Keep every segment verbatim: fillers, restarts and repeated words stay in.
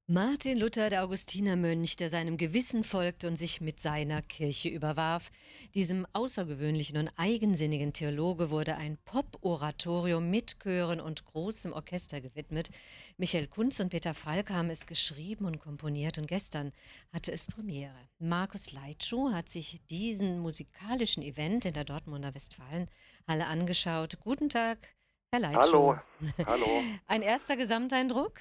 Martin Luther, der Augustinermönch, der seinem Gewissen folgte und sich mit seiner Kirche überwarf. Diesem außergewöhnlichen und eigensinnigen Theologe wurde ein Pop-Oratorium mit Chören und großem Orchester gewidmet. Michael Kunz und Peter Falk haben es geschrieben und komponiert und gestern hatte es Premiere. Markus Leitschuh hat sich diesen musikalischen Event in der Dortmunder Westfalenhalle angeschaut. Guten Tag, Herr Leitschuh. Hallo, hallo. Ein erster Gesamteindruck?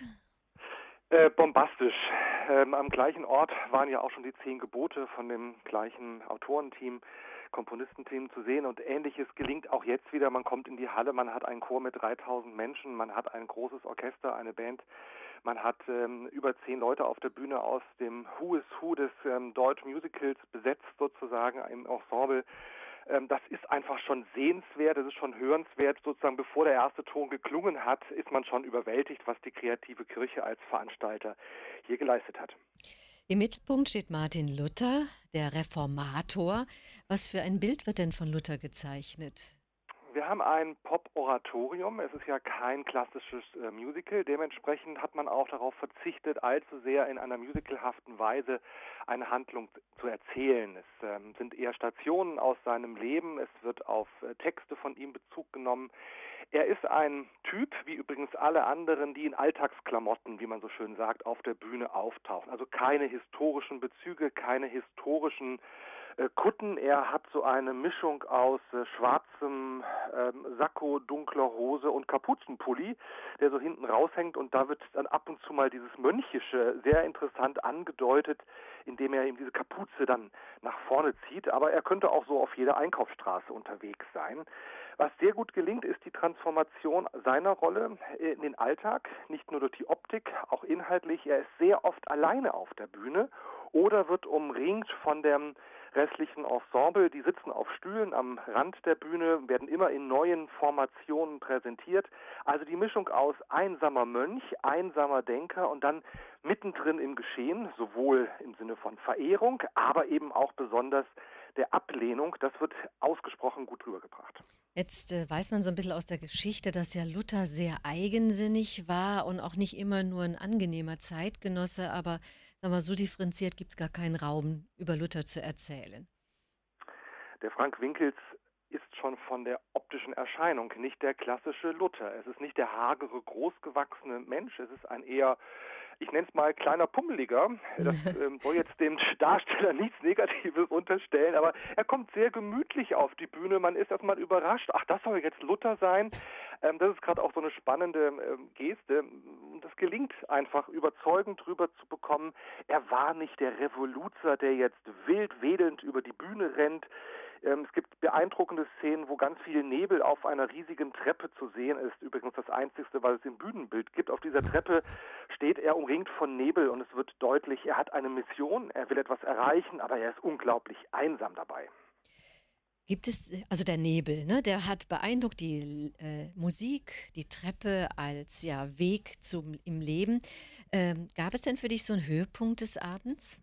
Äh, bombastisch. Ähm, am gleichen Ort waren ja auch schon die zehn Gebote von dem gleichen Autorenteam, Komponistenteam zu sehen, und Ähnliches gelingt auch jetzt wieder. Man kommt in die Halle, man hat einen Chor mit dreitausend Menschen, man hat ein großes Orchester, eine Band, man hat ähm, über zehn Leute auf der Bühne aus dem Who is Who des ähm, Deutsch Musicals besetzt sozusagen im Ensemble. Ähm, das ist einfach schon sehenswert, das ist schon hörenswert. Sozusagen bevor der erste Ton geklungen hat, ist man schon überwältigt, was die kreative Kirche als Veranstalter hier geleistet hat. Im Mittelpunkt steht Martin Luther, der Reformator. Was für ein Bild wird denn von Luther gezeichnet? Wir haben ein Pop-Oratorium. Es ist ja kein klassisches äh, Musical. Dementsprechend hat man auch darauf verzichtet, allzu sehr in einer musicalhaften Weise eine Handlung zu erzählen. Es ähm, sind eher Stationen aus seinem Leben. Es wird auf äh, Texte von ihm Bezug genommen. Er ist ein Typ, wie übrigens alle anderen, die in Alltagsklamotten, wie man so schön sagt, auf der Bühne auftauchen. Also keine historischen Bezüge, keine historischen äh, Kutten. Er hat so eine Mischung aus äh, schwarzem ähm, Sakko, dunkler Hose und Kapuzenpulli, der so hinten raushängt, und da wird dann ab und zu mal dieses Mönchische sehr interessant angedeutet, indem er eben diese Kapuze dann nach vorne zieht. Aber er könnte auch so auf jeder Einkaufsstraße unterwegs sein. Was sehr gut gelingt, ist die Transformation seiner Rolle in den Alltag, nicht nur durch die Optik, auch inhaltlich. Er ist sehr oft alleine auf der Bühne oder wird umringt von dem restlichen Ensemble. Die sitzen auf Stühlen am Rand der Bühne, werden immer in neuen Formationen präsentiert. Also die Mischung aus einsamer Mönch, einsamer Denker und dann mittendrin im Geschehen, sowohl im Sinne von Verehrung, aber eben auch besonders der Ablehnung, das wird ausgesprochen gut rübergebracht. Jetzt äh, weiß man so ein bisschen aus der Geschichte, dass ja Luther sehr eigensinnig war und auch nicht immer nur ein angenehmer Zeitgenosse, aber sagen wir, so differenziert gibt es gar keinen Raum, über Luther zu erzählen. Der Frank Winkels ist schon von der optischen Erscheinung nicht der klassische Luther. Es ist nicht der hagere, großgewachsene Mensch. Es ist ein eher, ich nenne es mal, kleiner Pummeliger. Das ähm, soll jetzt dem Darsteller nichts Negatives unterstellen, aber er kommt sehr gemütlich auf die Bühne. Man ist erstmal überrascht. Ach, das soll jetzt Luther sein. Ähm, das ist gerade auch so eine spannende ähm, Geste. Und das gelingt einfach, überzeugend drüber zu bekommen. Er war nicht der Revoluzer, der jetzt wild wedelnd über die Bühne rennt. Ähm, es gibt beeindruckende Szenen, wo ganz viel Nebel auf einer riesigen Treppe zu sehen ist. Übrigens das einzigste, was es im Bühnenbild gibt. Auf dieser Treppe steht er umringt von Nebel und es wird deutlich, er hat eine Mission, er will etwas erreichen, aber er ist unglaublich einsam dabei. Gibt es, äh, also der Nebel, ne, der hat beeindruckt, die äh, Musik, die Treppe als ja Weg zum im Leben. Ähm, gab es denn für dich so einen Höhepunkt des Abends?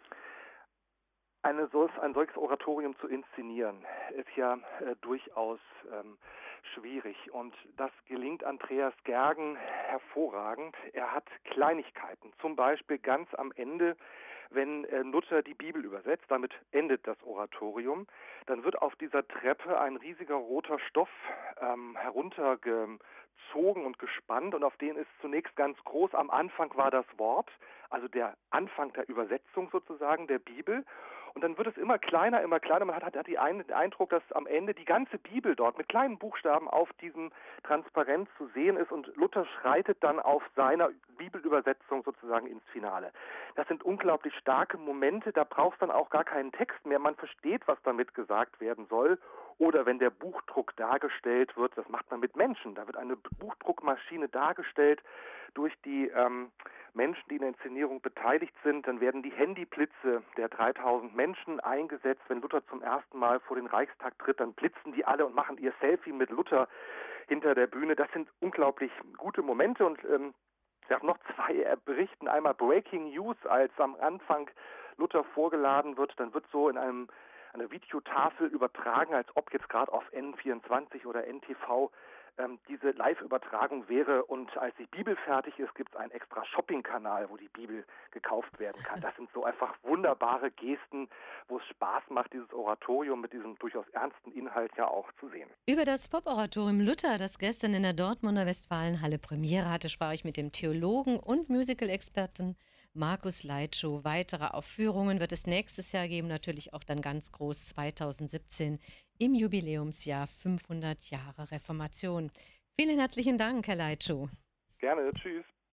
Eine solch, ein solches Oratorium zu inszenieren, ist ja äh, durchaus ähm, schwierig, und das gelingt Andreas Gergen hervorragend. Er hat Kleinigkeiten, zum Beispiel ganz am Ende, wenn äh, Luther die Bibel übersetzt, damit endet das Oratorium, dann wird auf dieser Treppe ein riesiger roter Stoff ähm, heruntergezogen und gespannt, und auf den ist zunächst ganz groß, am Anfang war das Wort, also der Anfang der Übersetzung sozusagen der Bibel. Und dann wird es immer kleiner, immer kleiner. Man hat, hat, hat die ein, den Eindruck, dass am Ende die ganze Bibel dort mit kleinen Buchstaben auf diesem Transparent zu sehen ist, und Luther schreitet dann auf seiner Bibelübersetzung sozusagen ins Finale. Das sind unglaublich starke Momente, da braucht es dann auch gar keinen Text mehr. Man versteht, was damit gesagt werden soll. Oder wenn der Buchdruck dargestellt wird, das macht man mit Menschen. Da wird eine Buchdruckmaschine dargestellt durch die ähm, Menschen, die in der Inszenierung beteiligt sind. Dann werden die Handyblitze der dreitausend Menschen eingesetzt. Wenn Luther zum ersten Mal vor den Reichstag tritt, dann blitzen die alle und machen ihr Selfie mit Luther hinter der Bühne. Das sind unglaublich gute Momente, und ähm, ich darf noch zwei berichten. Einmal Breaking News, als am Anfang Luther vorgeladen wird, dann wird so in einem eine Videotafel übertragen, als ob jetzt gerade auf N vierundzwanzig oder N T V ähm, diese Live-Übertragung wäre. Und als die Bibel fertig ist, gibt es einen extra Shopping-Kanal, wo die Bibel gekauft werden kann. Das sind so einfach wunderbare Gesten, wo es Spaß macht, dieses Oratorium mit diesem durchaus ernsten Inhalt ja auch zu sehen. Über das Pop-Oratorium Luther, das gestern in der Dortmunder Westfalenhalle Premiere hatte, sprach ich mit dem Theologen und Musical-Experten Markus Leitschow. Weitere Aufführungen wird es nächstes Jahr geben, natürlich auch dann ganz groß zweitausendsiebzehn im Jubiläumsjahr fünfhundert Jahre Reformation. Vielen herzlichen Dank, Herr Leitschow. Gerne, tschüss.